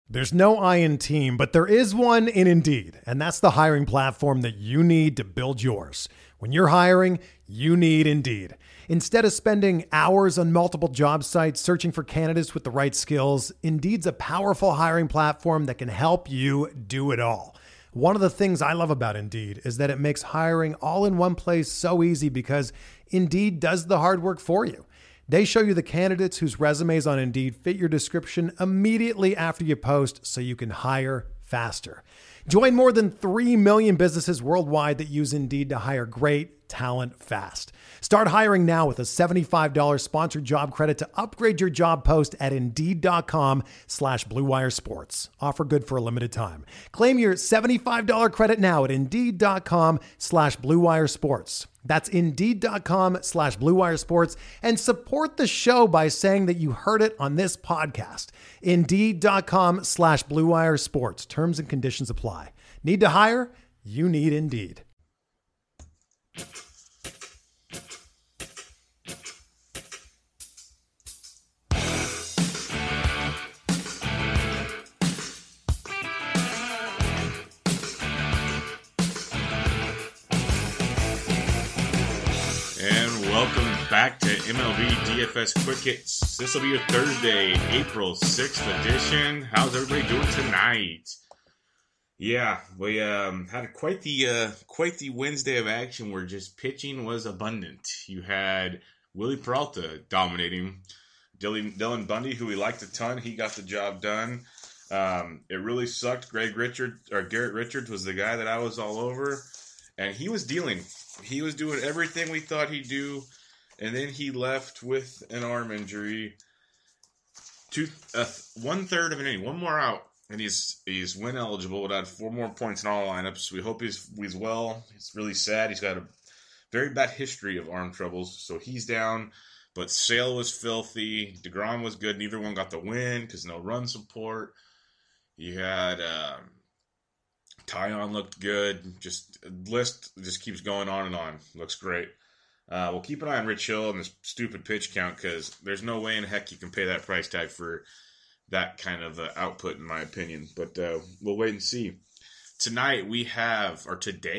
There's no I in team, but there is one in Indeed, and that's the hiring platform that you need to build yours. When you're hiring, you need Indeed. Instead of spending hours on multiple job sites searching for candidates with the right skills, Indeed's a powerful hiring platform that can help you do it all. One of the things I love about Indeed is that it makes hiring all in one place so easy because Indeed does the hard work for you. They show you the candidates whose resumes on Indeed fit your description immediately after you post so you can hire faster. Join more than 3 million businesses worldwide that use Indeed to hire great talent fast. Start hiring now with a $75 sponsored job credit to upgrade your job post at Indeed.com/Blue Wire Sports. Offer good for a limited time. Claim your $75 credit now at Indeed.com/Blue Wire Sports. That's Indeed.com/Blue Wire Sports, and support the show by saying that you heard it on this podcast. Indeed.com/Blue Wire Sports. Terms and conditions apply. Need to hire? You need Indeed. Back to MLB DFS Quick Hits. This will be your Thursday, April 6th edition. How's everybody doing tonight? Yeah, we had quite the Wednesday of action where just pitching was abundant. You had Willie Peralta dominating. Dylan Bundy, who we liked a ton, he got the job done. It really sucked. Garrett Richards was the guy that I was all over, and he was dealing. He was doing everything we thought he'd do. And then he left with an arm injury. 1/3 of an inning, one more out, and he's win eligible. Would add 4 more points in all lineups. We hope he's well. It's really sad. He's got a very bad history of arm troubles, so he's down. But Sale was filthy. DeGrom was good. Neither one got the win because no run support. You had Tyon looked good. Just list just keeps going on and on. Looks great. We'll keep an eye on Rich Hill and this stupid pitch count because there's no way in heck you can pay that price tag for that kind of output, in my opinion. But we'll wait and see. Today, we have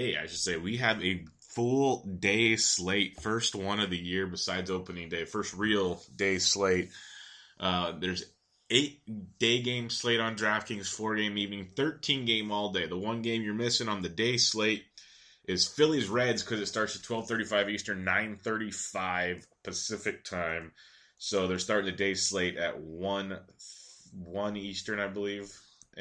a full day slate. First one of the year besides opening day. First real day slate. There's 8-day game slate on DraftKings, 4-game evening, 13-game all day. The one game you're missing on the day slate is Phillies Reds because it starts at 12:35 Eastern, 9:35 Pacific time. So they're starting the day slate at 1 Eastern, I believe.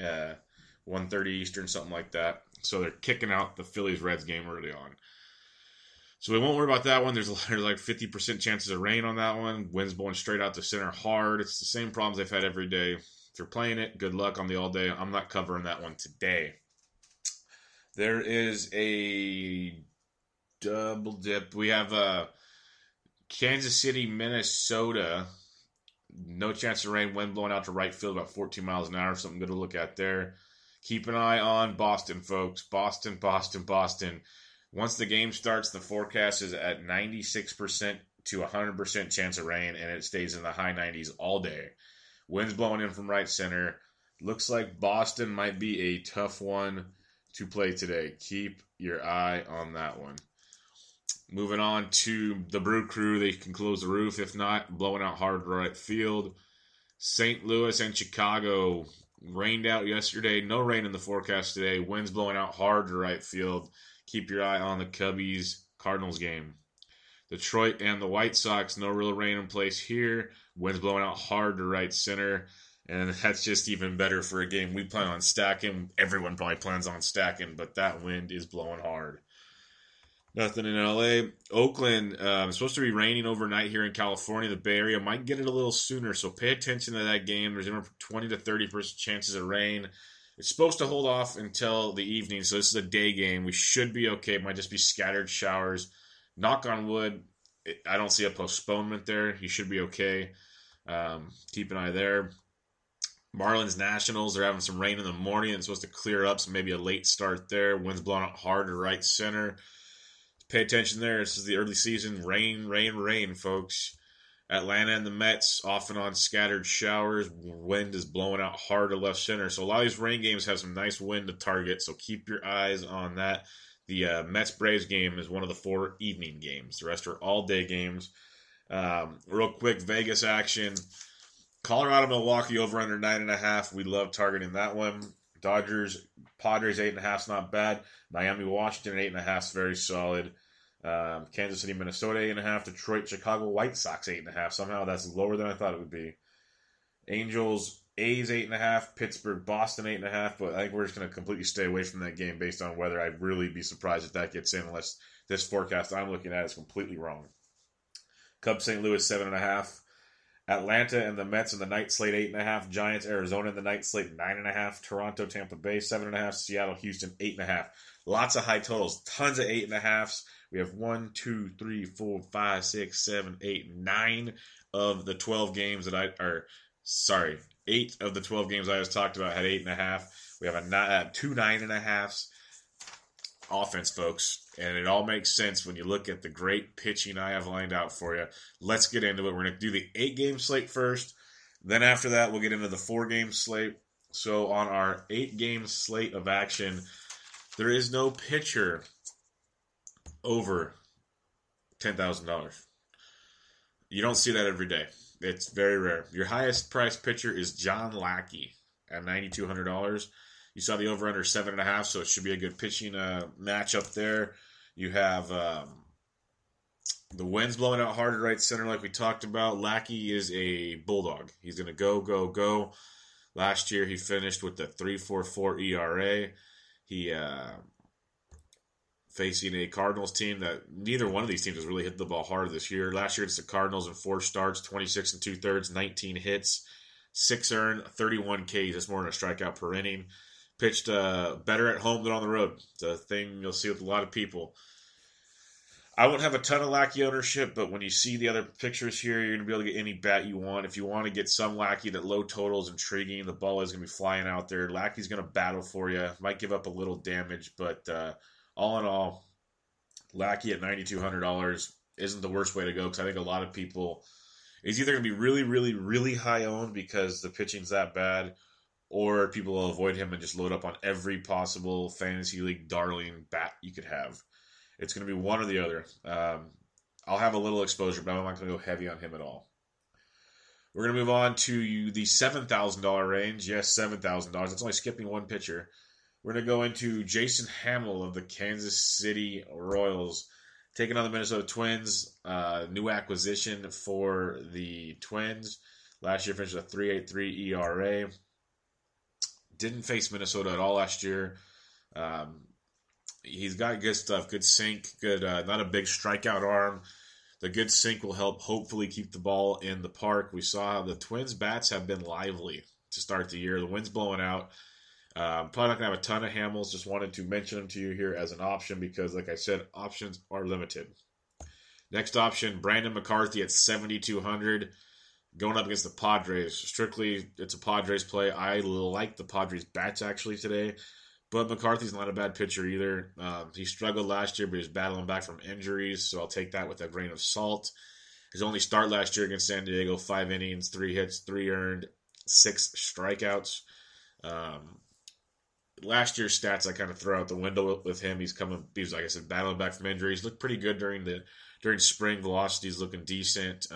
1:30 Eastern, something like that. So they're kicking out the Phillies Reds game early on. So we won't worry about that one. There's like 50% chances of rain on that one. Wind's blowing straight out to center hard. It's the same problems they've had every day. If you're playing it, good luck on the all day. I'm not covering that one today. There is a double dip. We have Kansas City, Minnesota. No chance of rain. Wind blowing out to right field about 14 miles an hour. Something good to look at there. Keep an eye on Boston, folks. Boston. Once the game starts, the forecast is at 96% to 100% chance of rain, and it stays in the high 90s all day. Wind's blowing in from right center. Looks like Boston might be a tough one to play today. Keep your eye on that one. Moving on to the Brew Crew. They can close the roof. If not, blowing out hard to right field. St. Louis and Chicago rained out yesterday. No rain in the forecast today. Winds blowing out hard to right field. Keep your eye on the Cubbies-Cardinals game. Detroit and the White Sox. No real rain in place here. Winds blowing out hard to right center. And that's just even better for a game we plan on stacking. Everyone probably plans on stacking, but that wind is blowing hard. Nothing in LA. Oakland, it's supposed to be raining overnight here in California. The Bay Area might get it a little sooner, so pay attention to that game. There's 20 to 30% chances of rain. It's supposed to hold off until the evening, so this is a day game. We should be okay. It might just be scattered showers. Knock on wood, I don't see a postponement there. You should be okay. Keep an eye there. Marlins Nationals, they're having some rain in the morning. It's supposed to clear up, so maybe a late start there. Wind's blowing out hard to right center. Pay attention there. This is the early season. Rain, folks. Atlanta and the Mets off and on scattered showers. Wind is blowing out hard to left center. So a lot of these rain games have some nice wind to target. So keep your eyes on that. The Mets-Braves game is one of the 4 evening games. The rest are all-day games. Real quick, Vegas action. Colorado, Milwaukee over under 9.5. We love targeting that one. Dodgers, Padres 8.5 is not bad. Miami, Washington 8.5 is very solid. Kansas City, Minnesota 8.5. Detroit, Chicago White Sox 8.5. Somehow that's lower than I thought it would be. Angels, A's 8.5. Pittsburgh, Boston 8.5. But I think we're just going to completely stay away from that game based on weather. I'd really be surprised if that gets in unless this forecast I'm looking at is completely wrong. Cubs, St. Louis 7.5. Atlanta and the Mets in the night slate 8.5. Giants, Arizona in the night slate 9.5. Toronto, Tampa Bay 7.5. Seattle, Houston 8.5. Lots of high totals. Tons of 8.5s. We have 1, 2, 3, 4, 5, 6, 7, 8, 9 of the 12 games that 8 of the 12 games I just talked about had 8.5. We have 2 9.5s. Offense, folks, and it all makes sense when you look at the great pitching I have lined out for you. Let's get into it. We're going to do the 8-game slate first. Then after that, we'll get into the 4-game slate. So on our 8-game slate of action, there is no pitcher over $10,000. You don't see that every day. It's very rare. Your highest priced pitcher is John Lackey at $9,200. You saw the over-under 7.5, so it should be a good pitching matchup there. You have the wind's blowing out hard at right center like we talked about. Lackey is a bulldog. He's going to go, go, go. Last year he finished with the 3.44 ERA. He facing a Cardinals team that neither one of these teams has really hit the ball hard this year. Last year it's the Cardinals in 4 starts, 26 2/3, 19 hits, 6 earned, 31 Ks. That's more than a strikeout per inning. Pitched better at home than on the road. It's a thing you'll see with a lot of people. I won't have a ton of Lackey ownership, but when you see the other pictures here, you're going to be able to get any bat you want. If you want to get some Lackey, that low total is intriguing. The ball is going to be flying out there. Lackey's going to battle for you. Might give up a little damage, but all in all, Lackey at $9,200 isn't the worst way to go because I think a lot of people is either going to be really, really, really high owned because the pitching's that bad, or people will avoid him and just load up on every possible fantasy league darling bat you could have. It's going to be one or the other. I'll have a little exposure, but I'm not going to go heavy on him at all. We're going to move on to the $7,000 range. Yes, $7,000. It's only skipping one pitcher. We're going to go into Jason Hamill of the Kansas City Royals, taking on the Minnesota Twins. New acquisition for the Twins. Last year finished a 3.83 ERA. Didn't face Minnesota at all last year. He's got good stuff, good sink, good. Not a big strikeout arm. The good sink will help hopefully keep the ball in the park. We saw the Twins' bats have been lively to start the year. The wind's blowing out. Probably not going to have a ton of Hamels. Just wanted to mention them to you here as an option because, like I said, options are limited. Next option, Brandon McCarthy at $7,200. Going up against the Padres. Strictly, it's a Padres play. I like the Padres bats actually today. But McCarthy's not a bad pitcher either. He struggled last year, but he's battling back from injuries, so I'll take that with a grain of salt. His only start last year against San Diego, 5 innings, 3 hits, 3 earned, 6 strikeouts. Last year's stats I kind of throw out the window with him. He's like I said, battling back from injuries. Looked pretty good during spring. Velocity's looking decent.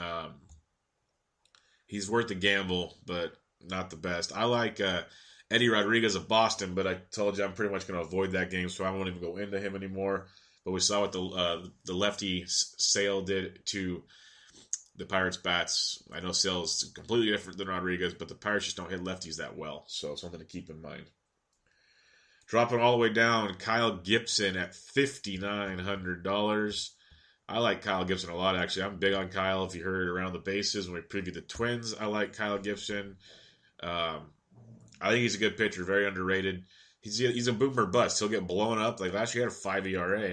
He's worth the gamble, but not the best. I like Eddie Rodriguez of Boston, but I told you I'm pretty much going to avoid that game, so I won't even go into him anymore. But we saw what the lefty Sale did to the Pirates bats. I know Sale is completely different than Rodriguez, but the Pirates just don't hit lefties that well, so something to keep in mind. Dropping all the way down, Kyle Gibson at $5,900. I like Kyle Gibson a lot, actually. I'm big on Kyle. If you heard around the bases when we previewed the Twins, I like Kyle Gibson. I think he's a good pitcher, very underrated. He's a boomer bust. He'll get blown up. Like last year, he had a 5 ERA,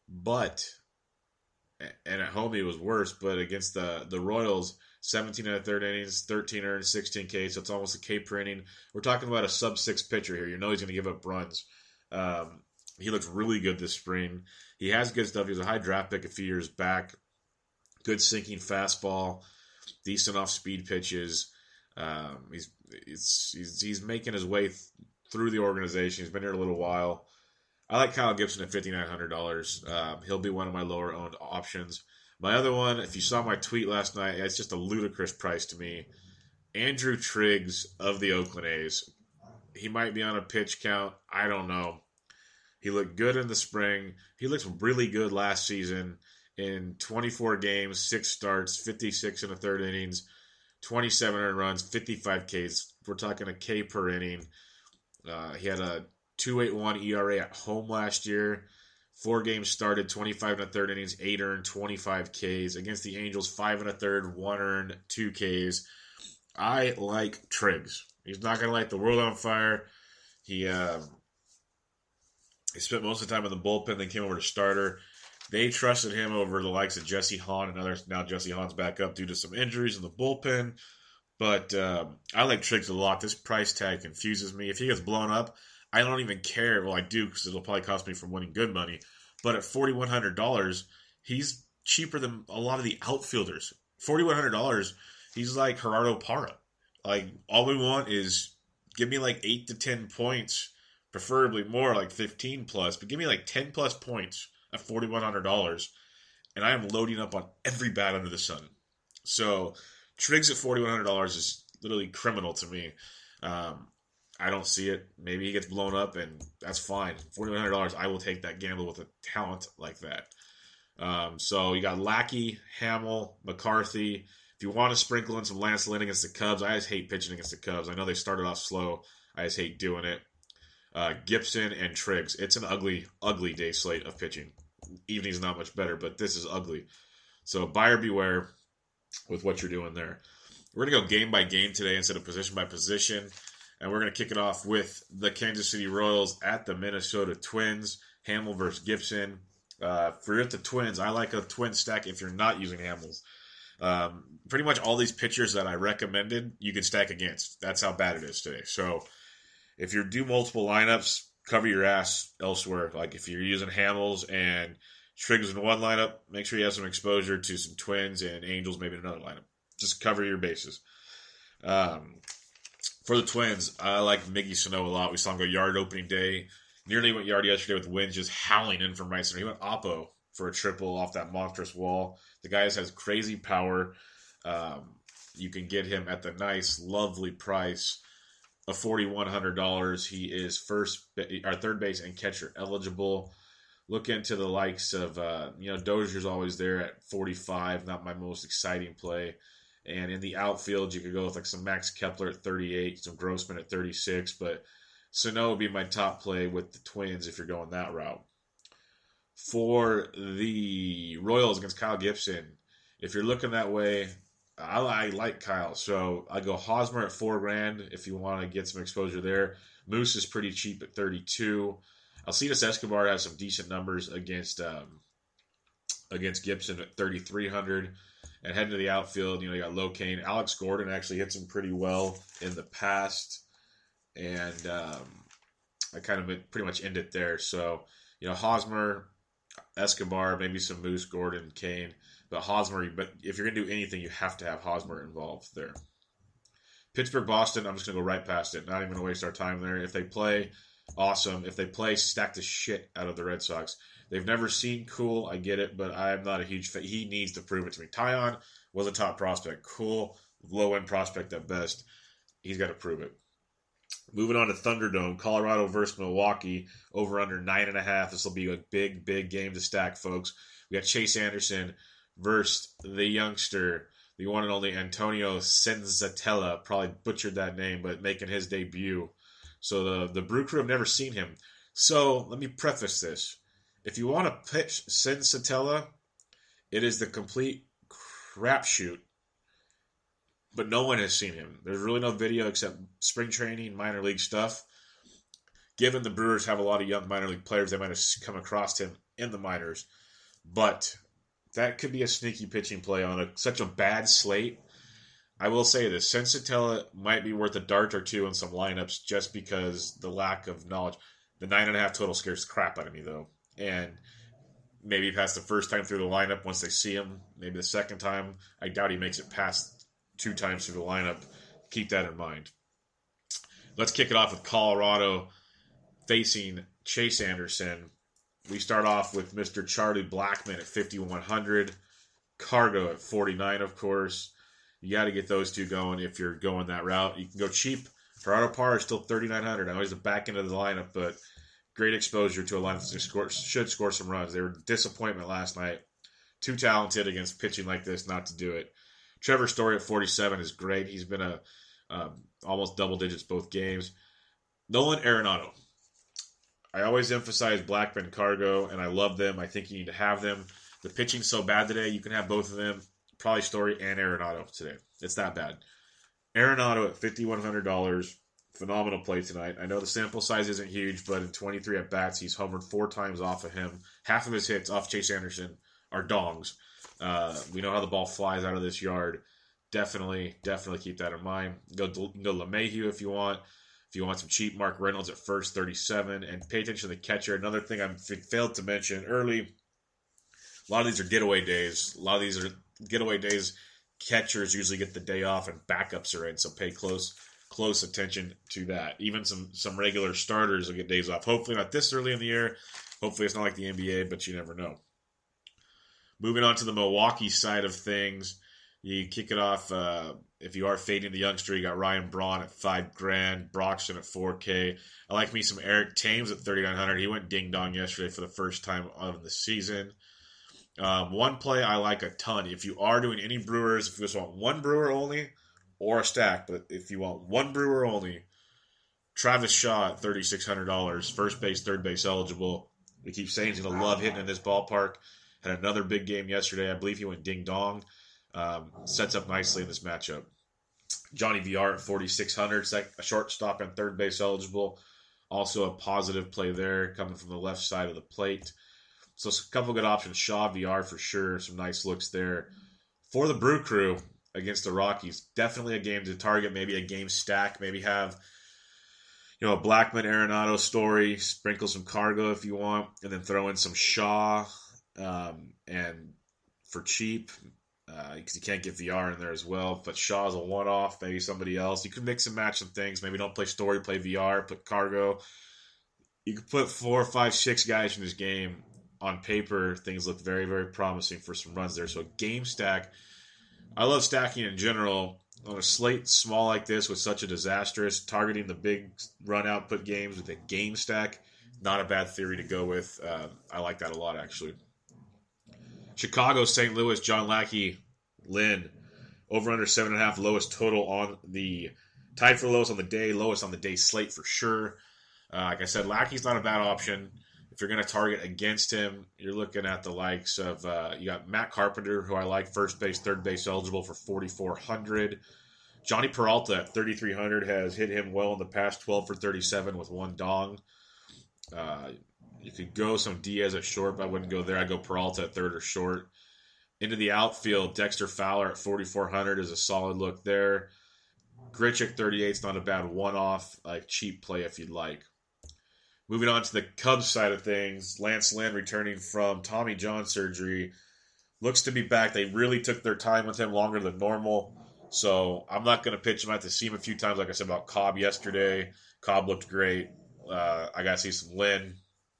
and at home he was worse. But against the Royals, 17 and a third innings, 13 earned, 16 Ks. So it's almost a K per inning. We're talking about a sub-6 pitcher here. You know he's going to give up runs. He looks really good this spring. He has good stuff. He was a high draft pick a few years back. Good sinking fastball. decent off-speed pitches. He's making his way through the organization. He's been here a little while. I like Kyle Gibson at $5,900. He'll be one of my lower-owned options. My other one, if you saw my tweet last night, it's just a ludicrous price to me. Andrew Triggs of the Oakland A's. He might be on a pitch count. I don't know. He looked good in the spring. He looked really good last season in 24 games, 6 starts, 56 in the third innings, 27 earned runs, 55 Ks. We're talking a K per inning. He had a 2.81 ERA at home last year. 4 games started, 25 in the third innings, 8 earned, 25 Ks. Against the Angels, 5 in the third, 1 earned, 2 Ks. I like Triggs. He's not going to light the world on fire. He spent most of the time in the bullpen, then came over to starter. They trusted him over the likes of Jesse Hahn and others. Now Jesse Hahn's back up due to some injuries in the bullpen. But I like Triggs a lot. This price tag confuses me. If he gets blown up, I don't even care. Well, I do because it'll probably cost me from winning good money. But at $4,100, he's cheaper than a lot of the outfielders. $4,100, he's like Gerardo Parra. Like, all we want is give me like 8 to 10 points, preferably more, like 15 plus, but give me like 10 plus points at $4,100, and I am loading up on every bat under the sun. So Triggs at $4,100 is literally criminal to me. I don't see it. Maybe he gets blown up, and that's fine. $4,100, I will take that gamble with a talent like that. So you got Lackey, Hamill, McCarthy. If you want to sprinkle in some Lance Lynn against the Cubs, I just hate pitching against the Cubs. I know they started off slow. I just hate doing it. Gibson and Triggs. It's an ugly, ugly day slate of pitching. Evening's not much better, but this is ugly. So buyer beware with what you're doing there. We're going to go game by game today instead of position by position. And we're going to kick it off with the Kansas City Royals at the Minnesota Twins. Hamill versus Gibson. For the Twins, I like a twin stack if you're not using Hamill's. Pretty much all these pitchers that I recommended, you can stack against. That's how bad it is today. So if you do multiple lineups, cover your ass elsewhere. Like if you're using Hamill's and Triggs in one lineup, make sure you have some exposure to some Twins and Angels maybe in another lineup. Just cover your bases. For the Twins, I like Miggy Sano a lot. We saw him go yard opening day. Nearly went yard yesterday with winds just howling in from right center. He went oppo for a triple off that monstrous wall. The guy has crazy power. You can get him at the nice, lovely price of $4,100. He is third base and catcher eligible. Look into the likes of, Dozier's always there at 45, not my most exciting play. And in the outfield, you could go with like some Max Kepler at 38, some Grossman at 36, but Sano would be my top play with the Twins if you're going that route. For the Royals against Kyle Gibson, if you're looking that way, I like Kyle. So I go Hosmer at $4,000 if you want to get some exposure there. Moose is pretty cheap at 32. Alcides Escobar has some decent numbers against Gibson at 3,300. And heading to the outfield, you got Locane. Alex Gordon actually hits him pretty well in the past. And I kind of pretty much end it there. So, Hosmer, Escobar, maybe some Moose, Gordon, Kane. But if you're going to do anything, you have to have Hosmer involved there. Pittsburgh, Boston, I'm just going to go right past it. Not even going to waste our time there. If they play, awesome. If they play, stack the shit out of the Red Sox. They've never seen Cool. I get it, but I'm not a huge fan. He needs to prove it to me. Tyon was a top prospect. Cool, low-end prospect at best. He's got to prove it. Moving on to Thunderdome, Colorado versus Milwaukee, over under 9.5. This will be a big, big game to stack, folks. We got Chase Anderson versus the youngster, the one and only Antonio Senzatella. Probably butchered that name, but making his debut. So the Brew Crew have never seen him. So let me preface this. If you want to pitch Senzatella, it is the complete crapshoot. But no one has seen him. There's really no video except spring training, minor league stuff. Given the Brewers have a lot of young minor league players, they might have come across him in the minors. But that could be a sneaky pitching play on such a bad slate. I will say this. Senzatella might be worth a dart or two in some lineups just because the lack of knowledge. The 9.5 total scares the crap out of me, though. And maybe past the first time through the lineup once they see him. Maybe the second time. I doubt he makes it past 2 times through the lineup. Keep that in mind. Let's kick it off with Colorado facing Chase Anderson. We start off with Mr. Charlie Blackmon at 5,100. Cargo at 49, of course. You got to get those two going if you're going that route. You can go cheap. Gerardo Parra is still 3,900. I know he's the back end of the lineup, but great exposure to a lineup that should score some runs. They were a disappointment last night. Too talented against pitching like this not to do it. Trevor Story at 47 is great. He's been almost double digits both games. Nolan Arenado. I always emphasize Blackmon, Cargo, and I love them. I think you need to have them. The pitching's so bad today, you can have both of them. Probably Story and Arenado today. It's that bad. Arenado at $5,100. Phenomenal play tonight. I know the sample size isn't huge, but in 23 at-bats, he's homered 4 times off of him. Half of his hits off Chase Anderson are dongs. We know how the ball flies out of this yard. Definitely keep that in mind. Go LeMahieu if you want. If you want some cheap, Mark Reynolds at first, 37. And pay attention to the catcher. Another thing I failed to mention early, a lot of these are getaway days. Catchers usually get the day off and backups are in, so pay close attention to that. Even some regular starters will get days off. Hopefully not this early in the year. Hopefully it's not like the NBA, but you never know. Moving on to the Milwaukee side of things, you kick it off. If you are fading the youngster, you got Ryan Braun at $5,000, Broxton at $4K. I like me some Eric Thames at 3,900. He went ding dong yesterday for the first time of the season. One play I like a ton. If you are doing any Brewers, if you just want one Brewer only or a stack, but if you want one Brewer only, Travis Shaw at $3,600, first base, third base eligible. We keep saying he's going to love hitting in this ballpark. Had another big game yesterday. I believe he went ding dong. Sets up nicely in this matchup. Johnny VR at 4,600, a shortstop and third base eligible. Also a positive play there coming from the left side of the plate. So a couple good options. Shaw, VR for sure. Some nice looks there. For the Brew Crew against the Rockies, definitely a game to target. Maybe a game stack. Maybe have a Blackmon, Arenado Story. Sprinkle some Cargo if you want. And then throw in some Shaw and for cheap. Because you can't get VR in there as well. But Shaw's a one-off. Maybe somebody else. You can mix and match some things. Maybe don't play Story, play VR, put Cargo. You could put 4, 5, 6 guys in this game. On paper, things look very, very promising for some runs there. So game stack. I love stacking in general. On a slate small like this with such a disastrous, targeting the big run output games with a game stack, not a bad theory to go with. I like that a lot, actually. Chicago, St. Louis, John Lackey, Lynn. Over under 7.5, lowest total on the, tied for lowest on the day, lowest on the day slate for sure. Like I said, Lackey's not a bad option. If you're going to target against him, you're looking at the likes of, you got Matt Carpenter, who I like, first base, third base eligible for 4,400. Johnny Peralta at 3,300 has hit him well in the past, 12 for 37 with one dong. You could go some Diaz at short, but I wouldn't go there. I'd go Peralta at third or short. Into the outfield, Dexter Fowler at 4,400 is a solid look there. Grichuk 38 is not a bad one-off, like cheap play if you'd like. Moving on to the Cubs side of things, Lance Lynn returning from Tommy John surgery. Looks to be back. They really took their time with him, longer than normal. So I'm not going to pitch him. I have to see him a few times, like I said about Cobb yesterday. Cobb looked great. I got to see some Lynn.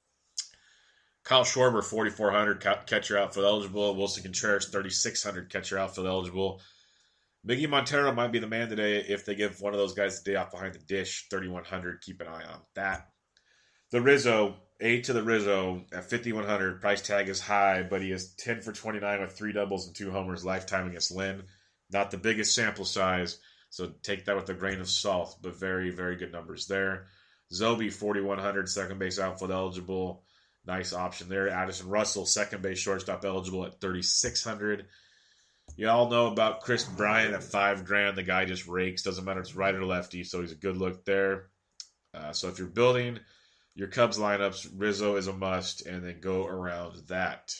Kyle Schwarber, 4,400, catcher outfield eligible. Wilson Contreras, 3,600, catcher outfield eligible. Miggy Montero might be the man today if they give one of those guys the day off behind the dish, 3,100. Keep an eye on that. The Rizzo, 8 to the Rizzo at 5,100. Price tag is high, but he is 10 for 29 with 3 doubles and 2 homers lifetime against Lynn. Not the biggest sample size, so take that with a grain of salt, but very, very good numbers there. Zobi, 4,100, second base outfield eligible. Nice option there. Addison Russell, second base shortstop eligible at 3,600. You all know about Chris Bryant at $5,000. The guy just rakes. Doesn't matter if it's right or lefty, so he's a good look there. So if you're building your Cubs lineups, Rizzo is a must, and then go around that.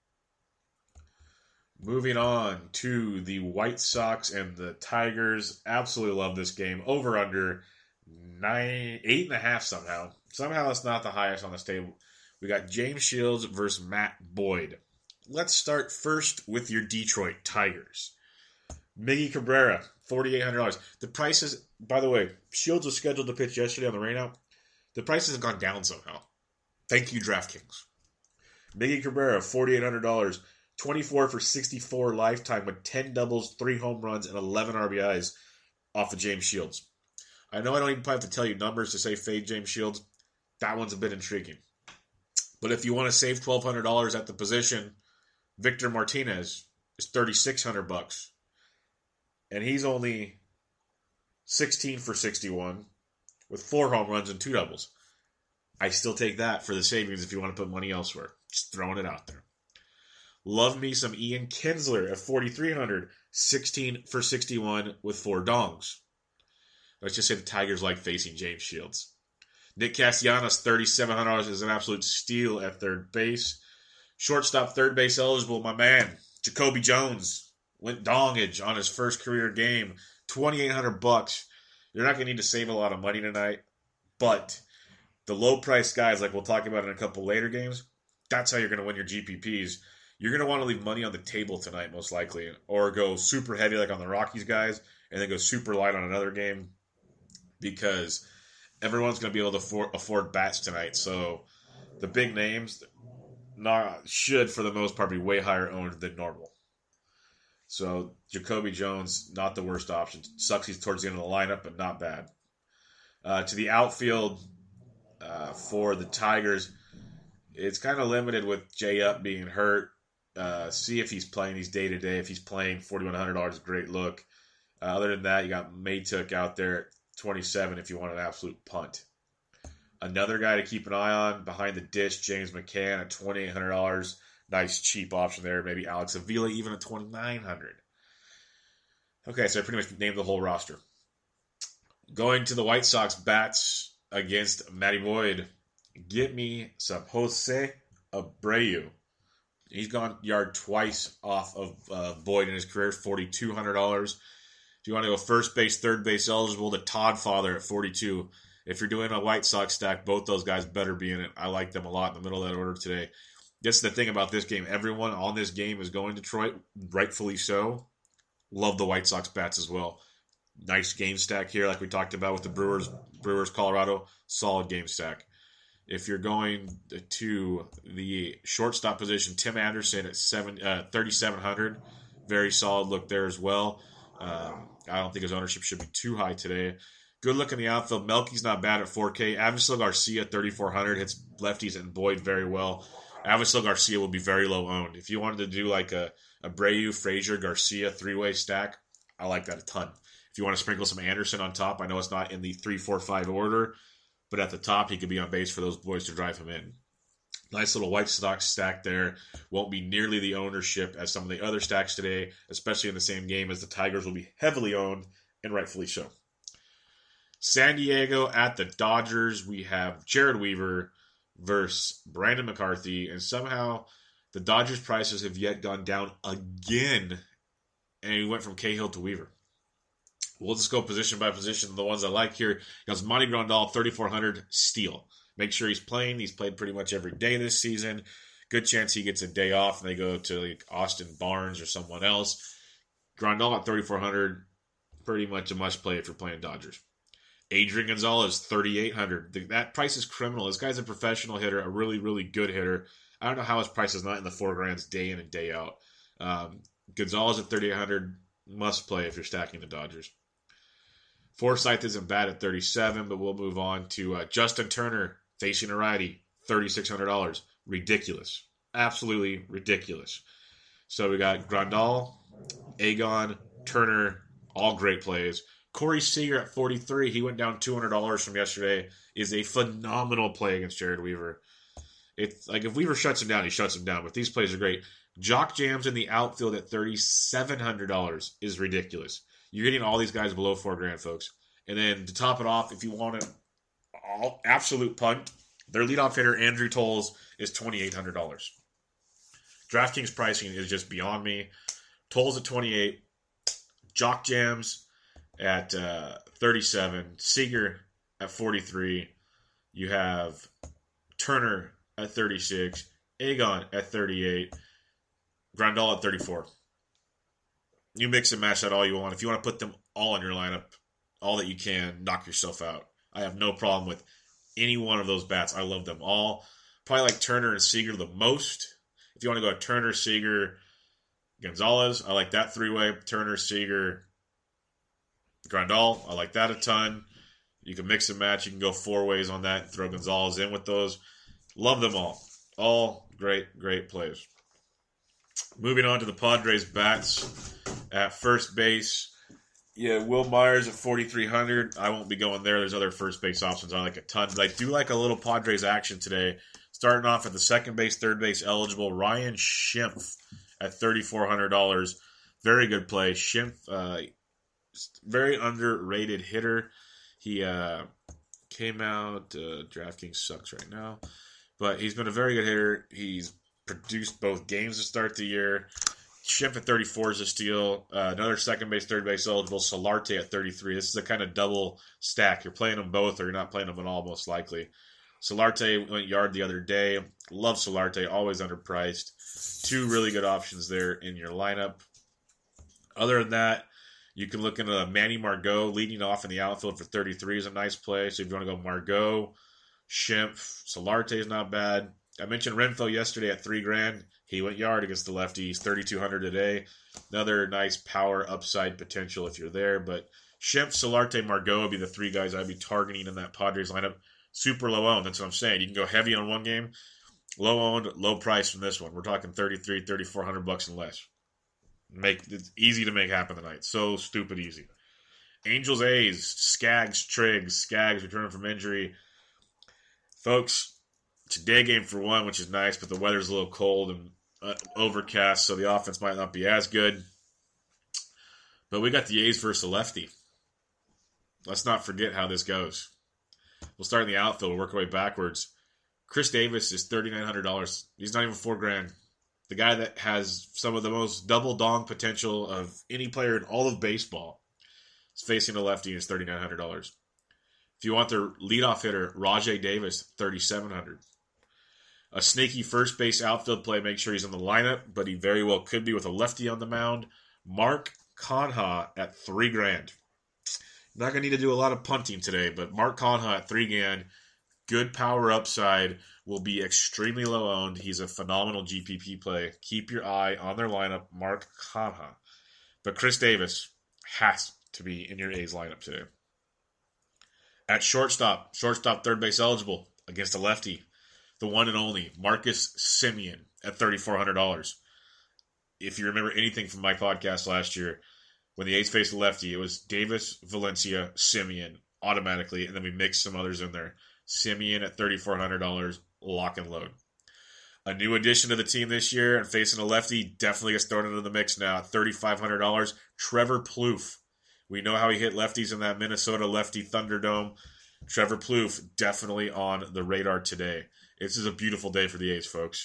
Moving on to the White Sox and the Tigers. Absolutely love this game. Over under 8.5 somehow. Somehow it's not the highest on this table. We got James Shields versus Matt Boyd. Let's start first with your Detroit Tigers. Miggy Cabrera, $4,800. The prices, by the way, Shields was scheduled to pitch yesterday on the rainout. The prices have gone down somehow. Thank you, DraftKings. Miggy Cabrera, $4,800. 24 for 64 lifetime with 10 doubles, 3 home runs, and 11 RBIs off of James Shields. I know I don't even have to tell you numbers to say fade James Shields. That one's a bit intriguing. But if you want to save $1,200 at the position, Victor Martinez is $3,600. And he's only 16 for 61 with 4 home runs and 2 doubles. I still take that for the savings if you want to put money elsewhere. Just throwing it out there. Love me some Ian Kinsler at 4,300, 16 for 61 with 4 dongs. Let's just say the Tigers like facing James Shields. Nick Castellanos, $3,700 is an absolute steal at third base. Shortstop, third base eligible, my man, Jacoby Jones. Went dongage on his first career game. $2,800. You're not going to need to save a lot of money tonight. But the low-priced guys, like we'll talk about in a couple later games, that's how you're going to win your GPPs. You're going to want to leave money on the table tonight, most likely. Or go super heavy like on the Rockies guys, and then go super light on another game. Because everyone's going to be able to afford bats tonight. So the big names should, for the most part, be way higher owned than normal. So Jacoby Jones, not the worst option. Sucks he's towards the end of the lineup, but not bad. To the outfield for the Tigers, it's kind of limited with Jay Up being hurt. See if he's playing these day-to-day. If he's playing, $4,100 is a great look. Other than that, you got Maytuk out there at 27 if you want an absolute punt. Another guy to keep an eye on behind the dish, James McCann at $2,800. Nice cheap option there. Maybe Alex Avila even at $2,900. Okay, so I pretty much named the whole roster. Going to the White Sox bats against Matty Boyd. Get me some Jose Abreu. He's gone yard twice off of Boyd in his career, $4,200. If you want to go first base, third base eligible, the Todd father at 42. If you're doing a White Sox stack, both those guys better be in it. I like them a lot in the middle of that order today. This is the thing about this game. Everyone on this game is going Detroit, rightfully so. Love the White Sox bats as well. Nice game stack here, like we talked about with the Brewers, Colorado. Solid game stack. If you're going to the shortstop position, Tim Anderson at 3,700. Very solid look there as well. I don't think his ownership should be too high today. Good look in the outfield. Melky's not bad at 4K. Avisail Garcia, 3,400. Hits lefties and Boyd very well. Avisail Garcia will be very low owned. If you wanted to do like a Abreu, Frazier, Garcia three-way stack, I like that a ton. If you want to sprinkle some Anderson on top, I know it's not in the 3, 4, 5 order, but at the top, he could be on base for those boys to drive him in. Nice little White Sox stack there. Won't be nearly the ownership as some of the other stacks today, especially in the same game as the Tigers will be heavily owned, and rightfully so. San Diego at the Dodgers. We have Jared Weaver versus Brandon McCarthy, and somehow the Dodgers' prices have yet gone down again, and he went from Cahill to Weaver. We'll just go position by position. The ones I like here, Yasmani Grandal, 3,400, steal. Make sure he's playing. He's played pretty much every day this season. Good chance he gets a day off and they go to like Austin Barnes or someone else. Grandal at 3,400, pretty much a must play if you're playing Dodgers. Adrian Gonzalez, 3,800. That price is criminal. This guy's a professional hitter, a really, really good hitter. I don't know how his price is not in the $4,000 day in and day out. Gonzalez at 3,800, must play if you're stacking the Dodgers. Forsythe isn't bad at 37, but we'll move on to Justin Turner facing a righty, $3,600. Ridiculous. Absolutely ridiculous. So we got Grandal, Agon, Turner, all great plays. Corey Seager at 43, he went down $200 from yesterday, is a phenomenal play against Jared Weaver. It's like if Weaver shuts him down, he shuts him down, but these plays are great. Jock Jams in the outfield at $3,700 is ridiculous. You're getting all these guys below $4,000, folks. And then to top it off, if you want an absolute punt, their leadoff hitter, Andrew Tolles, is $2,800. DraftKings pricing is just beyond me. Tolles at 28, Jock Jams at 37, Seager at 43. You have Turner at 36, Agon at 38, Grandal at 34. You mix and match that all you want. If you want to put them all in your lineup, all that you can, knock yourself out. I have no problem with any one of those bats. I love them all. Probably like Turner and Seager the most. If you want to go Turner, Seager, Gonzalez, I like that three-way. Turner, Seager, Grandal, I like that a ton. You can mix and match. You can go four ways on that. Throw Gonzalez in with those. Love them all. All great, great plays. Moving on to the Padres bats at first base. Yeah, Will Myers at 4,300. I won't be going there. There's other first base options I like a ton. But I do like a little Padres action today. Starting off at the second base, third base eligible, Ryan Schimpf at $3,400. Very good play. Schimpf, very underrated hitter. He came out, DraftKings sucks right now, but he's been a very good hitter. He's produced both games to start the year. Schimpf at 34 is a steal. Another second base, third base eligible, Solarte at 33. This is a kind of double stack. You're playing them both or you're not playing them at all, most likely. Solarte went yard the other day. Love Solarte, always underpriced. Two really good options there in your lineup. Other than that, you can look into Manny Margot leading off in the outfield for 33 is a nice play. So if you want to go Margot, Schimpf, Solarte is not bad. I mentioned Renfroe yesterday at $3,000. He went yard against the lefties, 3,200 today. Another nice power upside potential if you're there. But Schimpf, Solarte, Margot would be the three guys I'd be targeting in that Padres lineup. Super low owned. That's what I'm saying. You can go heavy on one game, low owned, low price from this one. We're talking $3,400 and less. It's easy to make happen tonight. So stupid easy. Angels, A's, Skaggs, Triggs. Skaggs returning from injury. Folks, it's a day game for one, which is nice, but the weather's a little cold and overcast, so the offense might not be as good. But we got the A's versus a lefty. Let's not forget how this goes. We'll start in the outfield. We'll work our way backwards. Chris Davis is $3,900. He's not even $4,000. The guy that has some of the most double dong potential of any player in all of baseball is facing a lefty and is $3,900. If you want the leadoff hitter, Rajai Davis, $3,700. A sneaky first base outfield play, make sure he's in the lineup, but he very well could be with a lefty on the mound. Mark Canha at $3,000. Not going to need to do a lot of punting today, but Mark Canha at $3,000, good power upside, will be extremely low owned. He's a phenomenal GPP play. Keep your eye on their lineup, Mark Canha. But Chris Davis has to be in your A's lineup today. At shortstop, third base eligible against a lefty, the one and only Marcus Semien at $3,400. If you remember anything from my podcast last year, when the A's faced a lefty, it was Davis, Valencia, Semien automatically, and then we mixed some others in there. Semien at $3,400, lock and load. A new addition to the team this year and facing a lefty definitely gets thrown into the mix now at $3,500. Trevor Plouffe. We know how he hit lefties in that Minnesota lefty Thunderdome. Trevor Plouffe definitely on the radar today. This is a beautiful day for the A's, folks.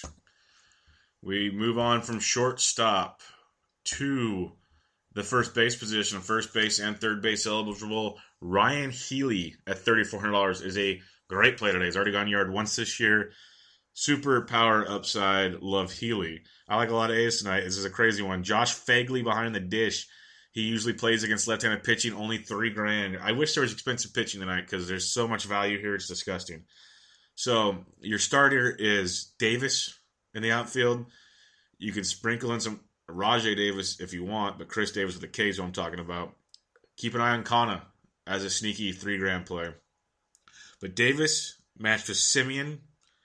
We move on from shortstop to the first base position. First base and third base eligible. Ryan Healy at $3,400 is a great play today. He's already gone yard once this year. Super power upside. Love Healy. I like a lot of A's tonight. This is a crazy one. Josh Fagley behind the dish. He usually plays against left-handed pitching, only $3,000. I wish there was expensive pitching tonight because there's so much value here. It's disgusting. So your starter is Davis in the outfield. You can sprinkle in some Rajai Davis if you want, but Chris Davis with the K is what I'm talking about. Keep an eye on Canha as a sneaky $3,000 play. But Davis matched with Semien,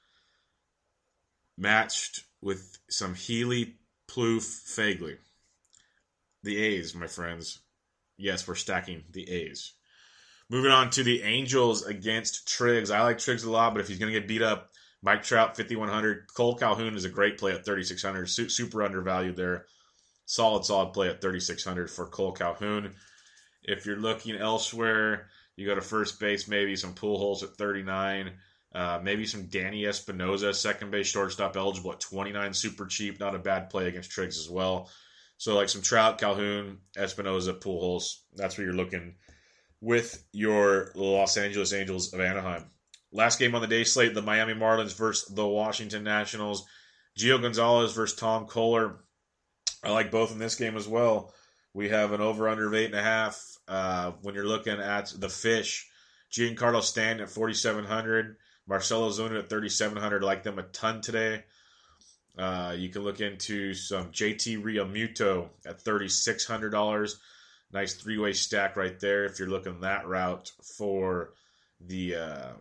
matched with some Healy, Plouffe, Fagley. The A's, my friends. Yes, we're stacking the A's. Moving on to the Angels against Triggs. I like Triggs a lot, but if he's going to get beat up, Mike Trout, 5,100. Cole Calhoun is a great play at 3,600. Super undervalued there. Solid play at 3,600 for Cole Calhoun. If you're looking elsewhere, you go to first base, maybe some Pujols at 39. Maybe some Danny Espinosa, second base shortstop eligible at 29. Super cheap. Not a bad play against Triggs as well. So like some Trout, Calhoun, Espinosa, Pujols. That's where you're looking with your Los Angeles Angels of Anaheim. Last game on the day slate, the Miami Marlins versus the Washington Nationals. Gio Gonzalez versus Tom Kohler. I like both in this game as well. We have an over-under of 8.5. When you're looking at the fish, Giancarlo Stanton at 4,700. Marcelo Zuna at 3,700. I like them a ton today. You can look into some JT Realmuto at $3,600. Nice three-way stack right there if you're looking that route for the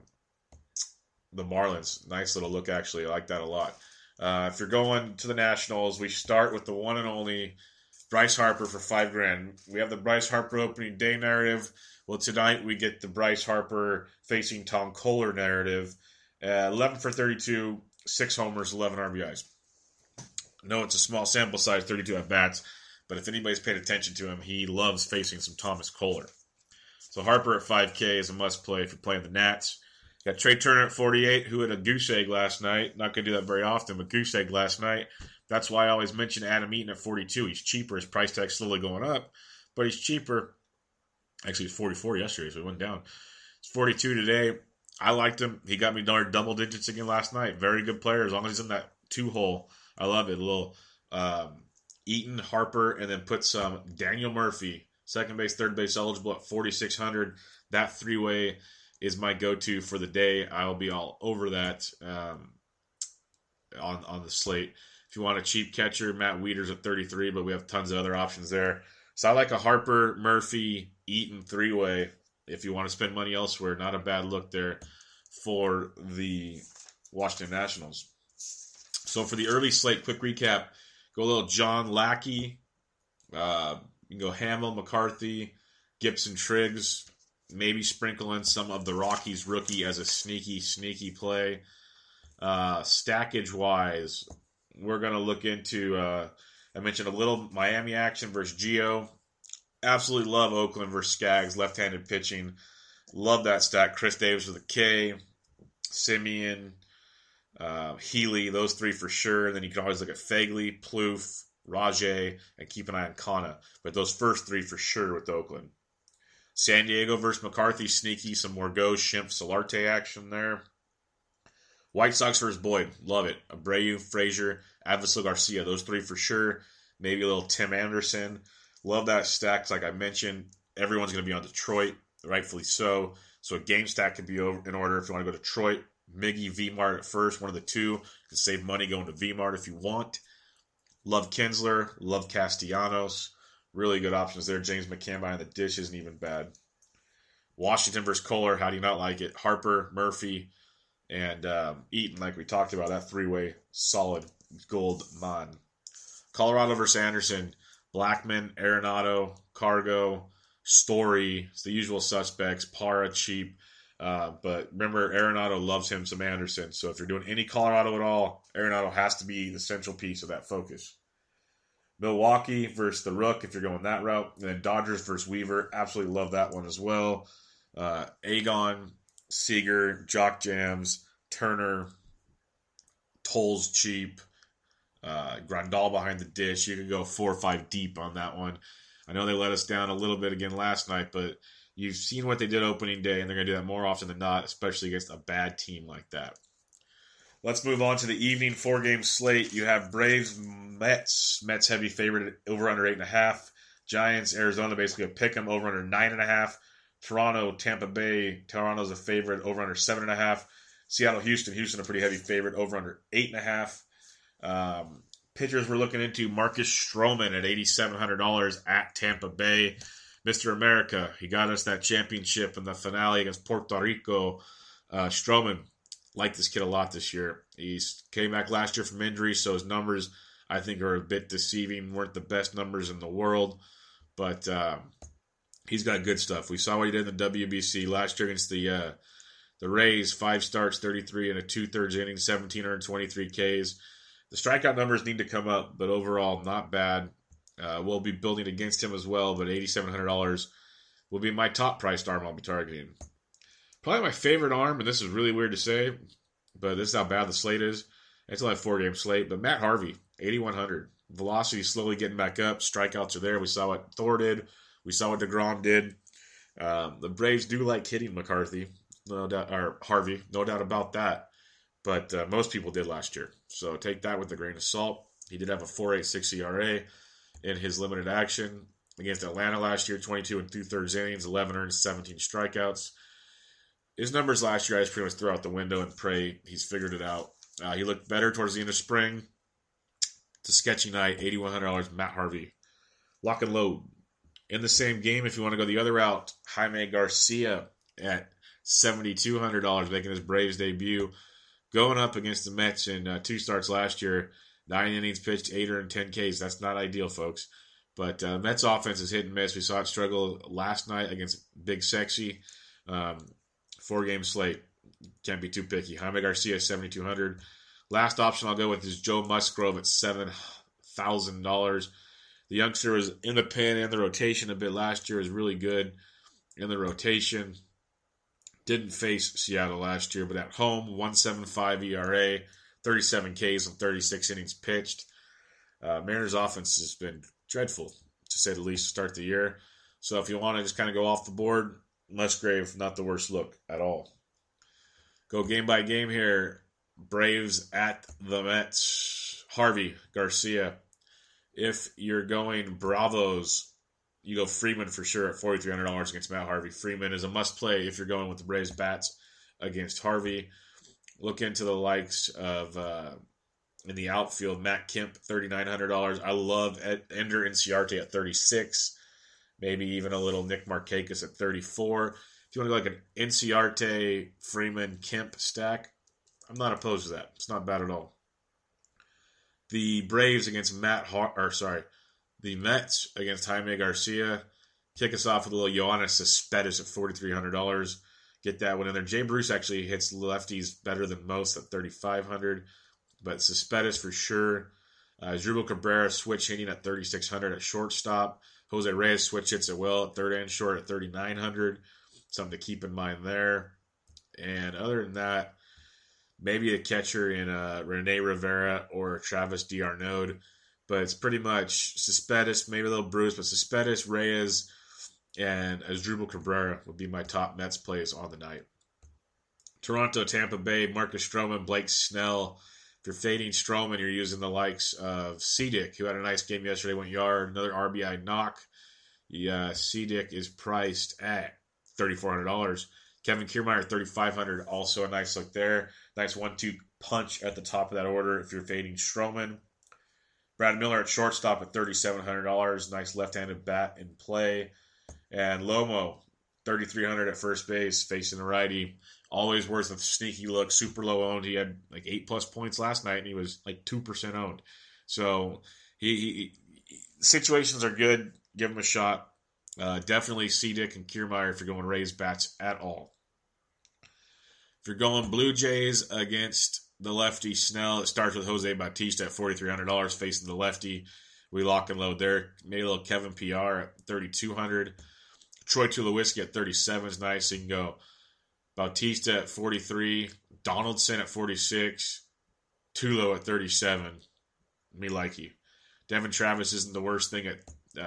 Marlins. Nice little look, actually. I like that a lot. If you're going to the Nationals, we start with the one and only Bryce Harper for $5,000. We have the Bryce Harper opening day narrative. Well, tonight we get the Bryce Harper facing Tom Kohler narrative. 11 for 32, 6 homers, 11 RBIs. No, it's a small sample size, 32 at-bats, but if anybody's paid attention to him, he loves facing some Thomas Kohler. So Harper at 5K is a must-play if you're playing the Nats. Got Trey Turner at 48, who had a goose egg last night. Not going to do that very often, but goose egg last night. That's why I always mention Adam Eaton at 42. He's cheaper. His price tag's slowly going up, but he's cheaper. Actually, he's 44 yesterday, so he went down. It's 42 today. I liked him. He got me double digits again last night. Very good player as long as he's in that 2-hole. I love it. A little Eaton, Harper, and then put some Daniel Murphy, second base, third base eligible at 4,600. That 3-way is my go-to for the day. I'll be all over that on the slate. If you want a cheap catcher, Matt Wieters at 33, but we have tons of other options there. So I like a Harper, Murphy, Eaton 3-way. If you want to spend money elsewhere, not a bad look there for the Washington Nationals. So for the early slate, quick recap. Go a little John Lackey. You can go Hamill, McCarthy, Gibson, Triggs. Maybe sprinkle in some of the Rockies rookie as a sneaky play. Stackage-wise, we're going to look into, I mentioned a little Miami action versus Gio. Absolutely love Oakland versus Skaggs, left-handed pitching. Love that stack. Chris Davis with a K, Simeon, Healy, those three for sure. And then you can always look at Fagley, Plouffe, Rajay, and keep an eye on Kana. But those first three for sure with Oakland. San Diego versus McCarthy, sneaky. Some more go, Schimpf, Solarte action there. White Sox versus Boyd, love it. Abreu, Frazier, Avisel Garcia, those three for sure. Maybe a little Tim Anderson. Love that stack. Like I mentioned, everyone's going to be on Detroit, rightfully so. So a game stack could be in order if you want to go Detroit. Miggy, V-Mart at first, one of the two. You can save money going to V-Mart if you want. Love Kinsler, love Castellanos. Really good options there. James McCann behind the dish isn't even bad. Washington versus Kohler, how do you not like it? Harper, Murphy, and Eaton, like we talked about. That 3-way, solid gold mine. Colorado versus Anderson. Blackman, Arenado, Cargo, Story. It's the usual suspects. Parra, cheap. But remember, Arenado loves him some Anderson. So if you're doing any Colorado at all, Arenado has to be the central piece of that focus. Milwaukee versus the Rook, if you're going that route. And then Dodgers versus Weaver. Absolutely love that one as well. Agon, Seager, Jock Jams, Turner, Tolles cheap. Grandal behind the dish. You could go 4 or 5 deep on that one. I know they let us down a little bit again last night, but you've seen what they did opening day, and they're going to do that more often than not, especially against a bad team like that. Let's move on to the evening 4-game slate. You have Braves, Mets. Mets heavy favorite over under 8.5. Giants, Arizona, basically a pick 'em over under 9.5. Toronto, Tampa Bay. Toronto's a favorite over under 7.5. Seattle, Houston a pretty heavy favorite over under 8.5. Pitchers we're looking into Marcus Stroman at $8,700 at Tampa Bay. Mr. America, he got us that championship in the finale against Puerto Rico. Stroman, liked this kid a lot this year. He came back last year from injury, so his numbers, I think, are a bit deceiving. Weren't the best numbers in the world, but he's got good stuff. We saw what he did in the WBC last year against the Rays. 5 starts, 33 and a 2/3 inning, 1,723 Ks. The strikeout numbers need to come up, but overall, not bad. We'll be building against him as well, but $8,700 will be my top priced arm I'll be targeting. Probably my favorite arm, and this is really weird to say, but this is how bad the slate is. It's only a 4-game slate, but Matt Harvey, $8,100. Velocity slowly getting back up. Strikeouts are there. We saw what Thor did. We saw what DeGrom did. The Braves do like hitting McCarthy, no doubt, or Harvey, no doubt about that. But most people did last year. So take that with a grain of salt. He did have a 4.86 ERA in his limited action. Against Atlanta last year, 22 and 2/3 innings, 11 earned, 17 strikeouts. His numbers last year I just pretty much throw out the window and pray he's figured it out. He looked better towards the end of spring. It's a sketchy night, $8,100, Matt Harvey. Lock and load. In the same game, if you want to go the other route, Jaime Garcia at $7,200, making his Braves debut. Going up against the Mets in 2 starts last year. 9 innings pitched, 8 earned, 10 Ks. That's not ideal, folks. But Mets offense is hit and miss. We saw it struggle last night against Big Sexy. 4-game slate. Can't be too picky. Jaime Garcia, $7,200. Last option I'll go with is Joe Musgrove at $7,000. The youngster was in the pen and the rotation a bit last year. Was really good in the rotation. Didn't face Seattle last year, but at home, 1.75 ERA, 37 Ks and 36 innings pitched. Mariners offense has been dreadful, to say the least, to start the year. So if you want to just kind of go off the board, Musgrave, not the worst look at all. Go game by game here. Braves at the Mets. Harvey, Garcia. If you're going Bravos, you go Freeman for sure at $4,300 against Matt Harvey. Freeman is a must-play if you're going with the Braves bats against Harvey. Look into the likes of, in the outfield, Matt Kemp, $3,900. I love Ender Inciarte at $36. Maybe even a little Nick Markakis at $34. If you want to go like an Inciarte, Freeman, Kemp stack, I'm not opposed to that. It's not bad at all. The Braves against the Mets against Jaime Garcia. Kick us off with a little Yoenis Cespedes at $4,300. Get that one in there. Jay Bruce actually hits lefties better than most at $3,500. But Cespedes for sure. Asdrubal Cabrera switch hitting at $3,600 at shortstop. Jose Reyes switch hits at well at third and short at $3,900. Something to keep in mind there. And other than that, maybe a catcher in Rene Rivera or Travis d'Arnaud. But it's pretty much Cespedes, maybe a little Bruce, but Cespedes, Reyes, and Asdrubal Cabrera would be my top Mets plays on the night. Toronto, Tampa Bay, Marcus Stroman, Blake Snell. If you're fading Stroman, you're using the likes of Cedic, who had a nice game yesterday, went yard, another RBI knock. Cedic is priced at $3,400. Kevin Kiermaier, $3,500, also a nice look there. Nice 1-2 punch at the top of that order if you're fading Stroman. Brad Miller at shortstop at $3,700. Nice left-handed bat in play. And Lomo, $3,300 at first base, facing the righty. Always worth a sneaky look, super low owned. He had like 8+ points last night, and he was like 2% owned. So he situations are good. Give him a shot. Definitely Cedic and Kiermaier if you're going Rays bats at all. If you're going Blue Jays against the lefty Snell, it starts with Jose Bautista at $4,300 facing the lefty. We lock and load there. Maybe a little Kevin PR at $3,200. Troy Tulowitzki at $37 is nice. So you can go Bautista at $43, Donaldson at $46, Tulo at $37. Me like you. Devin Travis isn't the worst thing at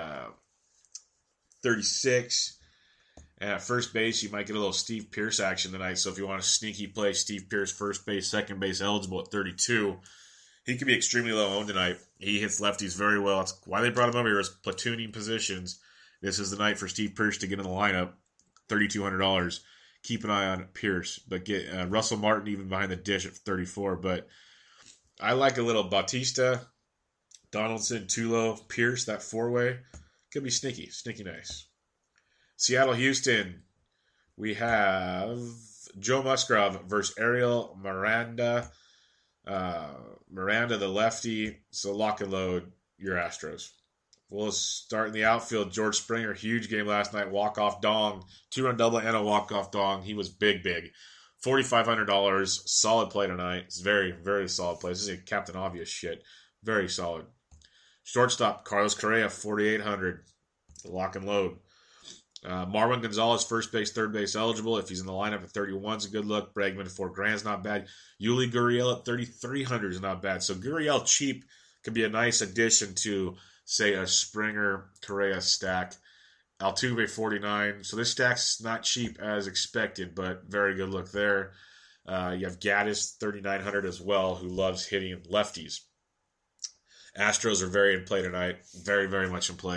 $36. And at first base, you might get a little Steve Pearce action tonight. So if you want to sneaky play Steve Pearce, first base, second base eligible at $32, he could be extremely low owned tonight. He hits lefties very well. That's why they brought him over here, is platooning positions. This is the night for Steve Pearce to get in the lineup. $3,200. Keep an eye on Pearce. But get Russell Martin even behind the dish at $34. But I like a little Bautista, Donaldson, Tulo, Pearce, that four-way. Could be sneaky nice. Seattle, Houston, we have Joe Musgrove versus Ariel Miranda. Miranda, the lefty, so lock and load your Astros. We'll start in the outfield. George Springer, huge game last night, walk-off dong, 2-run double and a walk-off dong. He was big. $4,500, solid play tonight. It's very, very solid play. This is a Captain Obvious shit. Very solid. Shortstop, Carlos Correa, $4,800, lock and load. Marwin Gonzalez, first base, third base eligible. If he's in the lineup at 31 is a good look. Bregman, $4,000 is not bad. Yuli Gurriel at 3,300 is not bad. So Gurriel cheap could be a nice addition to, say, a Springer Correa stack. Altuve, 49. So this stack's not cheap as expected, but very good look there. You have Gaddis, 3,900 as well, who loves hitting lefties. Astros are very in play tonight. Very, very much in play.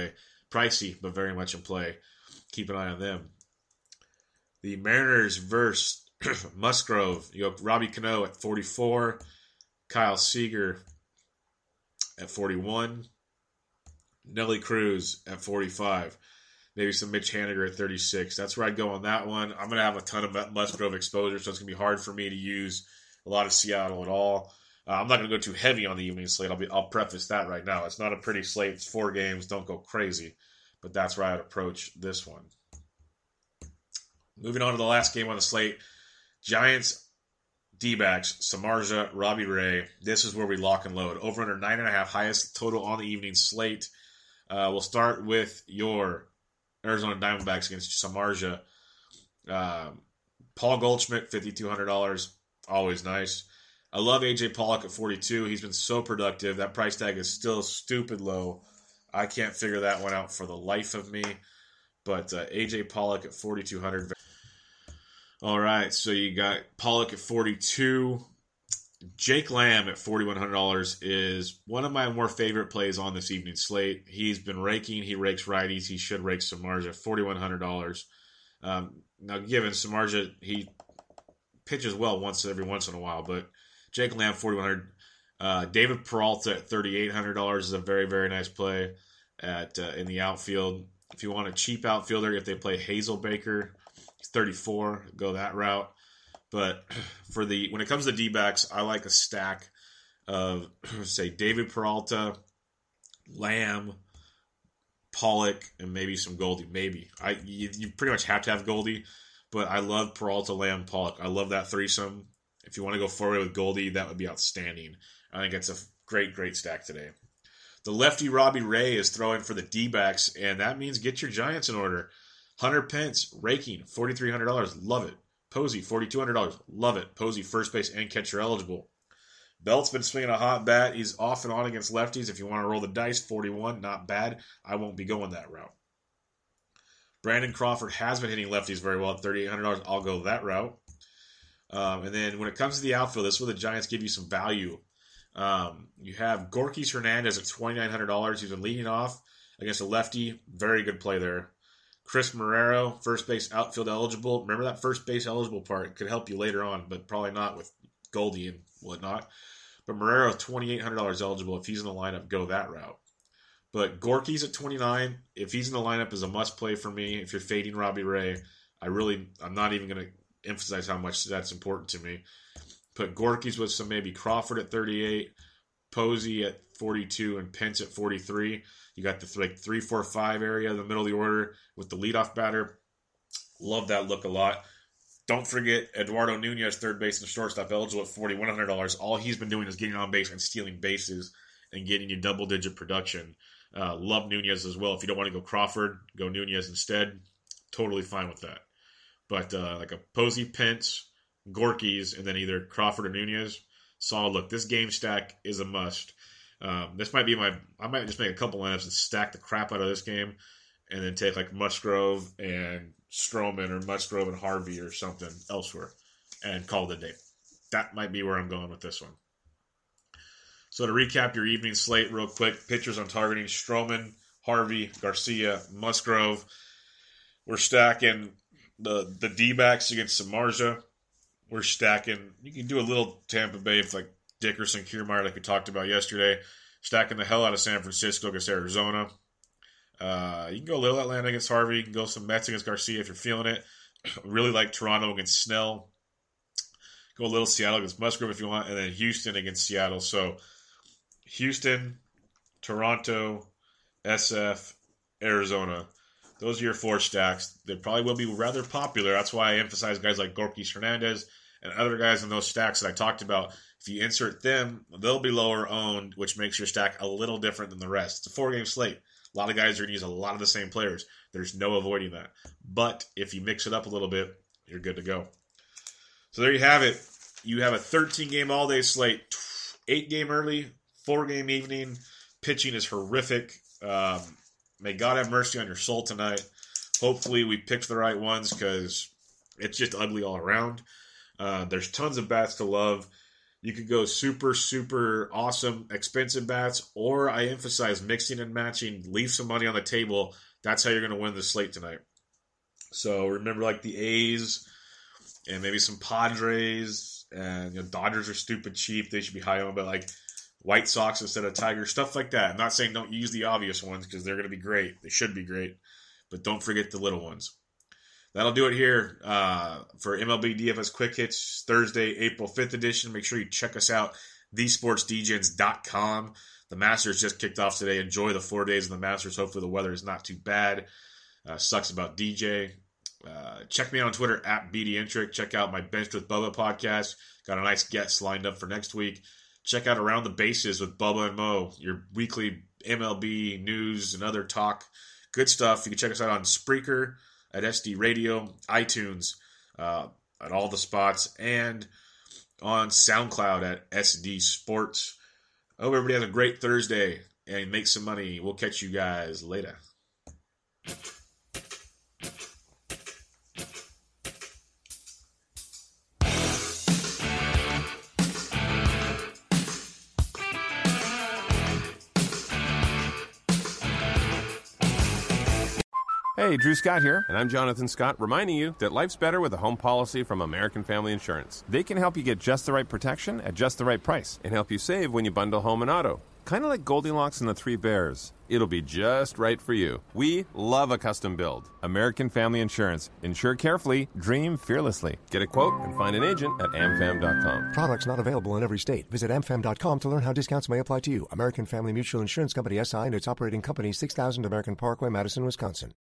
Pricey, but very much in play. Keep an eye on them. The Mariners versus Musgrove. You have Robbie Cano at 44. Kyle Seager at 41. Nelly Cruz at 45. Maybe some Mitch Haniger at 36. That's where I'd go on that one. I'm going to have a ton of Musgrove exposure, so it's going to be hard for me to use a lot of Seattle at all. I'm not going to go too heavy on the evening slate. I'll preface that right now. It's not a pretty slate. It's 4 games. Don't go crazy. But that's where I'd approach this one. Moving on to the last game on the slate. Giants, D-backs, Samardzija, Robbie Ray. This is where we lock and load. Over under 9.5, highest total on the evening slate. We'll start with your Arizona Diamondbacks against Samardzija. Paul Goldschmidt, $5,200. Always nice. I love A.J. Pollock at 42. He's been so productive. That price tag is still stupid low. I can't figure that one out for the life of me. But A.J. Pollock at 4,200. All right, so you got Pollock at 42. Jake Lamb at $4,100 is one of my more favorite plays on this evening slate. He's been raking. He rakes righties. He should rake Samardzija, $4,100. Now, given Samardzija, he pitches well every once in a while, but Jake Lamb, $4,100. David Peralta at $3,800 is a very, very nice play in the outfield. If you want a cheap outfielder, if they play Hazelbaker, he's $34. Go that route. But when it comes to D-backs, I like a stack of, say, David Peralta, Lamb, Pollock, and maybe some Goldie. Maybe. You pretty much have to have Goldie, but I love Peralta, Lamb, Pollock. I love that threesome. If you want to go forward with Goldie, that would be outstanding. I think it's a great, great stack today. The lefty Robbie Ray is throwing for the D-backs, and that means get your Giants in order. Hunter Pence, raking, $4,300. Love it. Posey, $4,200. Love it. Posey, first base and catcher eligible. Belt's been swinging a hot bat. He's off and on against lefties. If you want to roll the dice, 41, not bad. I won't be going that route. Brandon Crawford has been hitting lefties very well at $3,800. I'll go that route. And then when it comes to the outfield, this is where the Giants give you some value. You have Gorkys Hernandez at $2,900. He's been leading off against a lefty. Very good play there. Chris Marrero, first base outfield eligible. Remember that first base eligible part. It could help you later on, but probably not with Goldie and whatnot. But Marrero, $2,800 eligible. If he's in the lineup, go that route. But Gorky's at $29. If he's in the lineup, is a must play for me. If you're fading Robbie Ray, I'm not even going to emphasize how much that's important to me. Put Gorky's with some maybe Crawford at 38, Posey at 42, and Pence at 43. You got the 3-4-5 area in the middle of the order with the leadoff batter. Love that look a lot. Don't forget Eduardo Nunez, third base and shortstop, eligible at $4,100. All he's been doing is getting on base and stealing bases and getting you double-digit production. Love Nunez as well. If you don't want to go Crawford, go Nunez instead. Totally fine with that. But like a Posey, Pence, Gorky's, and then either Crawford or Nunez, solid look. This game stack is a must. This might be I might just make a couple lineups and stack the crap out of this game and then take like Musgrove and Stroman or Musgrove and Harvey or something elsewhere and call it a day. That might be where I'm going with this one. So to recap your evening slate real quick, pitchers I'm targeting: Stroman, Harvey, Garcia, Musgrove. We're stacking the D-backs against Samardzija. We're stacking, you can do a little Tampa Bay with like Dickerson, Kiermaier, like we talked about yesterday. Stacking the hell out of San Francisco against Arizona. You can go a little Atlanta against Harvey. You can go some Mets against Garcia if you're feeling it. Really like Toronto against Snell. Go a little Seattle against Musgrove if you want. And then Houston against Seattle. So Houston, Toronto, SF, Arizona. Those are your 4 stacks. They probably will be rather popular. That's why I emphasize guys like Gorkys Hernandez and other guys in those stacks that I talked about. If you insert them, they'll be lower owned, which makes your stack a little different than the rest. It's a 4-game slate. A lot of guys are going to use a lot of the same players. There's no avoiding that. But if you mix it up a little bit, you're good to go. So there you have it. You have a 13-game all-day slate, 8-game early, 4-game evening. Pitching is horrific. May God have mercy on your soul tonight. Hopefully we picked the right ones because it's just ugly all around. There's tons of bats to love. You could go super, super awesome, expensive bats, or I emphasize mixing and matching. Leave some money on the table. That's how you're going to win the slate tonight. So remember, like the A's and maybe some Padres, and Dodgers are stupid cheap. They should be high on, but like White Sox instead of Tigers, stuff like that. I'm not saying don't use the obvious ones because they're going to be great. They should be great, but don't forget the little ones. That'll do it here for MLB DFS Quick Hits Thursday, April 5th edition. Make sure you check us out, thesportsdgens.com. The Masters just kicked off today. Enjoy the 4 days of the Masters. Hopefully the weather is not too bad. Sucks about DJ. Check me out on Twitter at BDintric. Check out my Benched with Bubba podcast. Got a nice guest lined up for next week. Check out Around the Bases with Bubba and Mo, your weekly MLB news and other talk. Good stuff. You can check us out on Spreaker, at SD Radio, iTunes, at all the spots, and on SoundCloud at SD Sports. I hope everybody has a great Thursday and make some money. We'll catch you guys later. Hey, Drew Scott here, and I'm Jonathan Scott, reminding you that life's better with a home policy from American Family Insurance. They can help you get just the right protection at just the right price and help you save when you bundle home and auto. Kind of like Goldilocks and the Three Bears. It'll be just right for you. We love a custom build. American Family Insurance. Insure carefully, dream fearlessly. Get a quote and find an agent at amfam.com. Products not available in every state. Visit amfam.com to learn how discounts may apply to you. American Family Mutual Insurance Company, SI, and its operating company, 6000 American Parkway, Madison, Wisconsin.